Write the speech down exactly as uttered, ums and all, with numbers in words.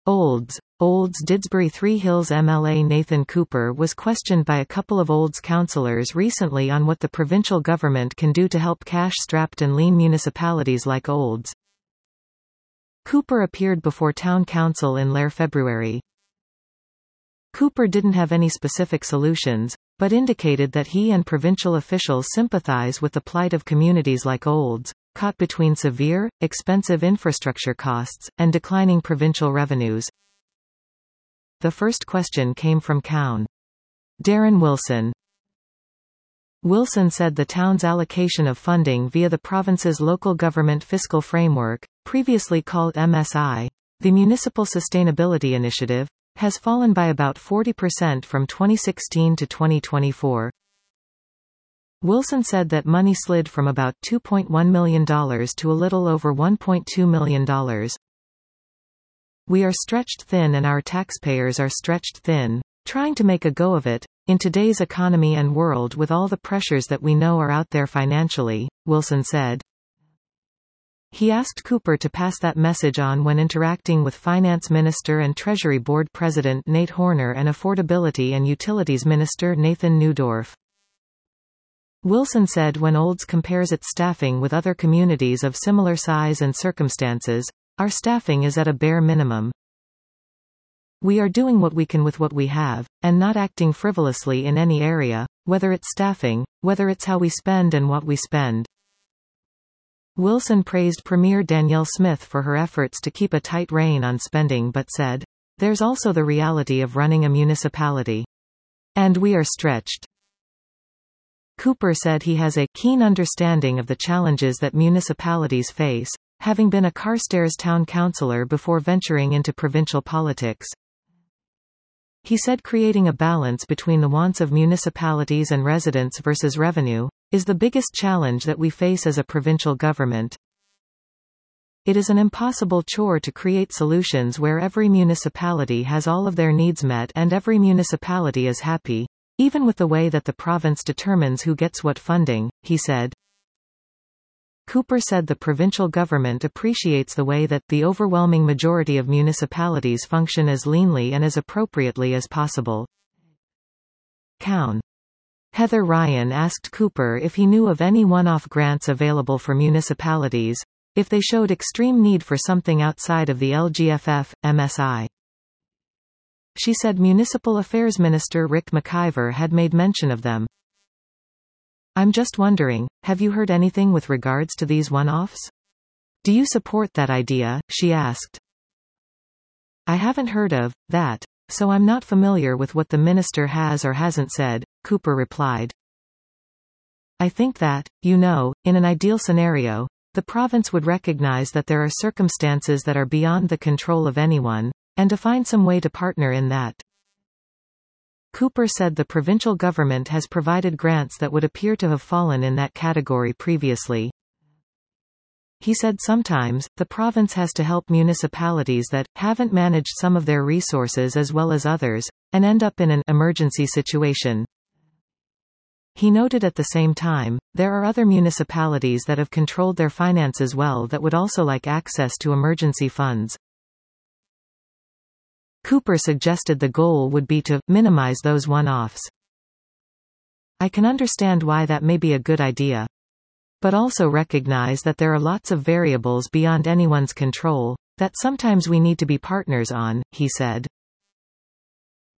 Olds. Olds Didsbury Three Hills M L A Nathan Cooper was questioned by a couple of Olds councillors recently on what the provincial government can do to help cash-strapped and lean municipalities like Olds. Cooper appeared before Town Council in Lair February. Cooper didn't have any specific solutions, but indicated that he and provincial officials sympathise with the plight of communities like Olds, caught between severe, expensive infrastructure costs, and declining provincial revenues. The first question came from Coun. Darren Wilson. Wilson said the town's allocation of funding via the province's local government fiscal framework, previously called M S I, the Municipal Sustainability Initiative, has fallen by about forty percent from twenty sixteen to twenty twenty-four. Wilson said that money slid from about two point one million dollars to a little over one point two million dollars. We are stretched thin and our taxpayers are stretched thin, trying to make a go of it, in today's economy and world with all the pressures that we know are out there financially, Wilson said. He asked Cooper to pass that message on when interacting with Finance Minister and Treasury Board President Nate Horner and Affordability and Utilities Minister Nathan Neudorf. Wilson said when Olds compares its staffing with other communities of similar size and circumstances, our staffing is at a bare minimum. We are doing what we can with what we have, and not acting frivolously in any area, whether it's staffing, whether it's how we spend and what we spend. Wilson praised Premier Danielle Smith for her efforts to keep a tight rein on spending but said, "There's also the reality of running a municipality. And we are stretched." Cooper said he has a keen understanding of the challenges that municipalities face, having been a Carstairs town councillor before venturing into provincial politics. He said creating a balance between the wants of municipalities and residents versus revenue is the biggest challenge that we face as a provincial government. It is an impossible chore to create solutions where every municipality has all of their needs met and every municipality is happy, even with the way that the province determines who gets what funding, he said. Cooper said the provincial government appreciates the way that the overwhelming majority of municipalities function as leanly and as appropriately as possible. Coun. Heather Ryan asked Cooper if he knew of any one-off grants available for municipalities, if they showed extreme need for something outside of the L G F F, M S I. She said Municipal Affairs Minister Rick McIver had made mention of them. "I'm just wondering, have you heard anything with regards to these one-offs? Do you support that idea?" she asked. "I haven't heard of that, so I'm not familiar with what the minister has or hasn't said," Cooper replied. "I think that, you know, in an ideal scenario, the province would recognize that there are circumstances that are beyond the control of anyone, and to find some way to partner in that." Cooper said the provincial government has provided grants that would appear to have fallen in that category previously. He said sometimes, the province has to help municipalities that haven't managed some of their resources as well as others, and end up in an emergency situation. He noted at the same time, there are other municipalities that have controlled their finances well that would also like access to emergency funds. Cooper suggested the goal would be to minimize those one-offs. "I can understand why that may be a good idea. But also recognize that there are lots of variables beyond anyone's control, that sometimes we need to be partners on," he said.